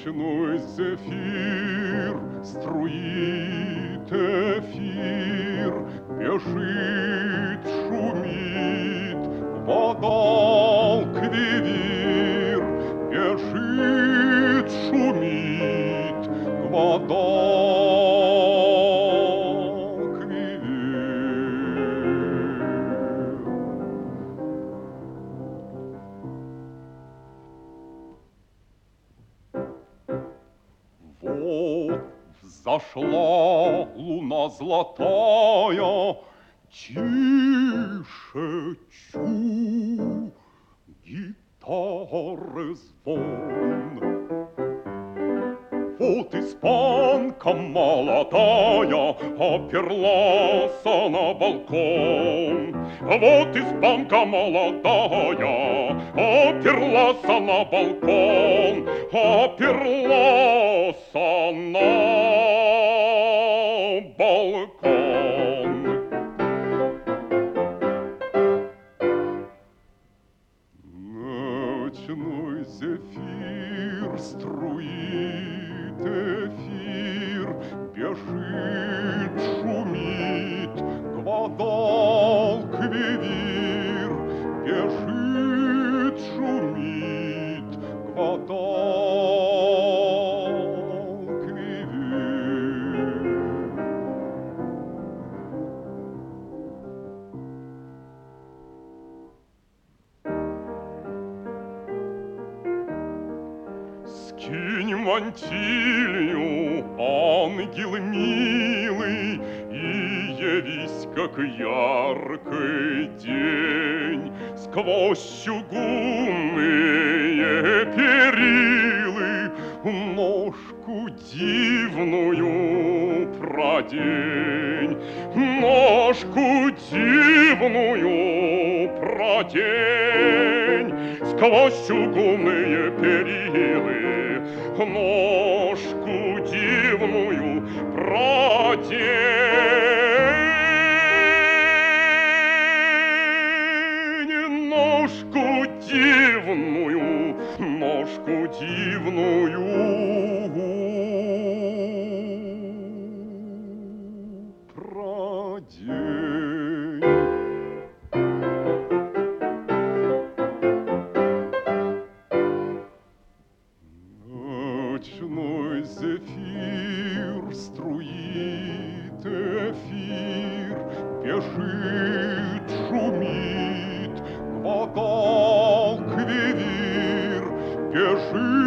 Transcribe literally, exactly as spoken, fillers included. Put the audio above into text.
Ночной зефир струит эфир, бежит, шумит, вода квивир, бежит, шумит, вода Вот взошла луна золотая, тише чу, гитары звон. Вот испанка молодая оперлась на балкон. Вот испанка молодая оперлась на балкон, оперлась на балкон. Ночной зефир струит эфир, бежит, шумит, гвадал квивир, бежит, шумит, гвадал квивир. Скинь мантилью, ангел милый, и явись, как яркий день, сквозь чугунные перилы ножку дивную продень, ножку дивную продень, сквозь чугунные перилы ножку дивную продень, ножку дивную, ножку дивную продень. Ночной зефир струит эфир, бежит, шумит, гвадал квивир, бежит.